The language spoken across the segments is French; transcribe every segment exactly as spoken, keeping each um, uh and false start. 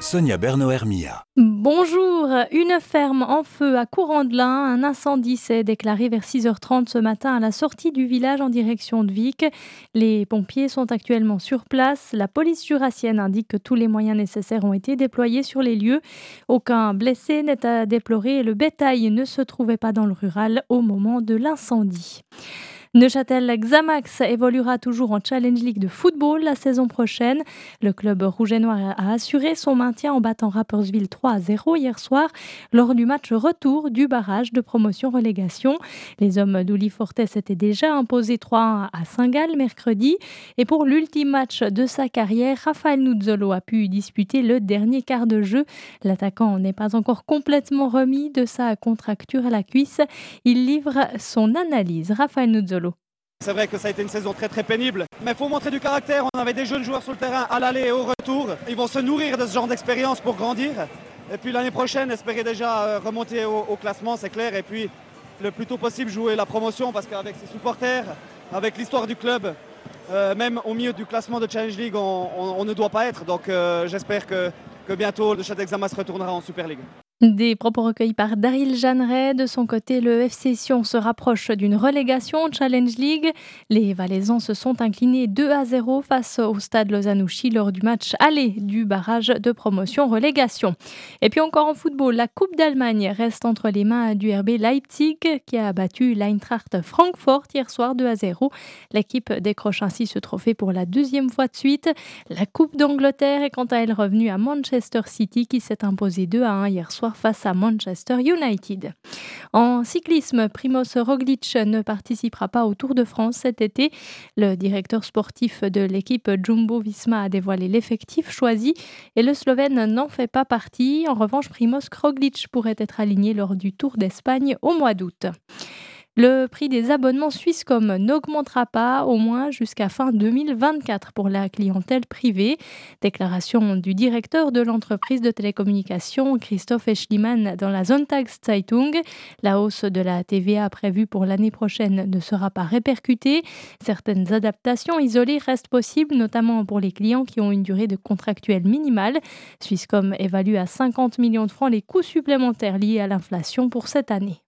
Sonia Berno-Hermia. Bonjour, une ferme en feu à Courant-de-Lin. Un incendie s'est déclaré vers six heures trente ce matin à la sortie du village en direction de Vic. Les pompiers sont actuellement sur place. La police jurassienne indique que tous les moyens nécessaires ont été déployés sur les lieux. Aucun blessé n'est à déplorer et le bétail ne se trouvait pas dans le rural au moment de l'incendie. Neuchâtel Xamax évoluera toujours en Challenge League de football la saison prochaine. Le club rouge et noir a assuré son maintien en battant Rapperswil trois à zéro hier soir lors du match retour du barrage de promotion-relégation. Les hommes d'Uli Fortes s'étaient déjà imposés trois à un à Saint-Gall mercredi. Et pour l'ultime match de sa carrière, Rafael Nuzzolo a pu disputer le dernier quart de jeu. L'attaquant n'est pas encore complètement remis de sa contracture à la cuisse. Il livre son analyse. Rafael Nuzzolo. C'est vrai que ça a été une saison très très pénible, mais il faut montrer du caractère. On avait des jeunes joueurs sur le terrain à l'aller et au retour. Ils vont se nourrir de ce genre d'expérience pour grandir. Et puis l'année prochaine, espérer déjà remonter au, au classement, c'est clair. Et puis le plus tôt possible jouer la promotion, parce qu'avec ses supporters, avec l'histoire du club, euh, même au milieu du classement de Challenge League, on, on, on ne doit pas être. Donc euh, j'espère que, que bientôt le Neuchâtel Xamax retournera en Super League. Des propos recueillis par Daryl Jeanneret. De son côté, le F C Sion se rapproche d'une relégation en Challenge League. Les Valaisans se sont inclinés deux à zéro face au Stade Lausanne-Ouchy lors du match aller du barrage de promotion-relégation. Et puis encore en football, la Coupe d'Allemagne reste entre les mains du R B Leipzig qui a battu l'Eintracht Francfort hier soir deux à zéro. L'équipe décroche ainsi ce trophée pour la deuxième fois de suite. La Coupe d'Angleterre est quant à elle revenue à Manchester City qui s'est imposé deux à un hier soir face à Manchester United. En cyclisme, Primoz Roglic ne participera pas au Tour de France cet été. Le directeur sportif de l'équipe Jumbo-Visma a dévoilé l'effectif choisi et le Slovène n'en fait pas partie. En revanche, Primoz Roglic pourrait être aligné lors du Tour d'Espagne au mois d'août. Le prix des abonnements Swisscom n'augmentera pas, au moins jusqu'à fin deux mille vingt-quatre pour la clientèle privée. Déclaration du directeur de l'entreprise de télécommunications, Christoph Eschlimann, dans la Sonntagszeitung. La hausse de la T V A prévue pour l'année prochaine ne sera pas répercutée. Certaines adaptations isolées restent possibles, notamment pour les clients qui ont une durée de contractuel minimale. Swisscom évalue à cinquante millions de francs les coûts supplémentaires liés à l'inflation pour cette année.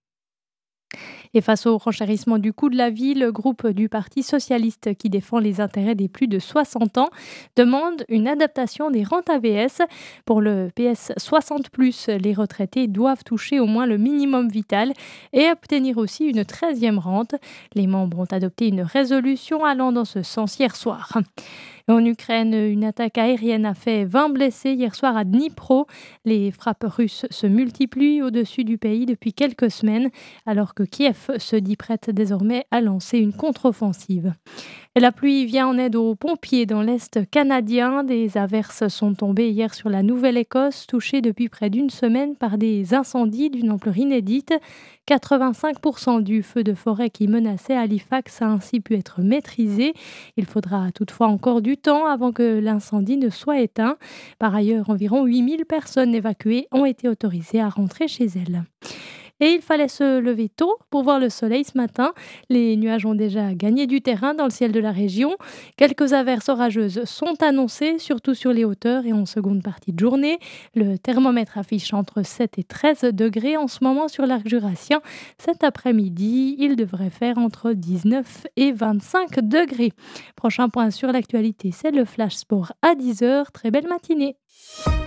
Et face au renchérissement du coût de la vie, le groupe du Parti socialiste qui défend les intérêts des plus de soixante ans demande une adaptation des rentes A V S. Pour le P S soixante plus, les retraités doivent toucher au moins le minimum vital et obtenir aussi une treizième rente. Les membres ont adopté une résolution allant dans ce sens hier soir. En Ukraine, une attaque aérienne a fait vingt blessés hier soir à Dnipro. Les frappes russes se multiplient au-dessus du pays depuis quelques semaines, alors que Kiev se dit prête désormais à lancer une contre-offensive. Et la pluie vient en aide aux pompiers dans l'Est canadien. Des averses sont tombées hier sur la Nouvelle-Écosse, touchée depuis près d'une semaine par des incendies d'une ampleur inédite. quatre-vingt-cinq pour cent du feu de forêt qui menaçait Halifax a ainsi pu être maîtrisé. Il faudra toutefois encore du temps avant que l'incendie ne soit éteint. Par ailleurs, environ huit mille personnes évacuées ont été autorisées à rentrer chez elles. Et il fallait se lever tôt pour voir le soleil ce matin. Les nuages ont déjà gagné du terrain dans le ciel de la région. Quelques averses orageuses sont annoncées, surtout sur les hauteurs et en seconde partie de journée. Le thermomètre affiche entre sept et treize degrés en ce moment sur l'arc jurassien. Cet après-midi, il devrait faire entre dix-neuf et vingt-cinq degrés. Prochain point sur l'actualité, c'est le Flash Sport à dix heures. Très belle matinée.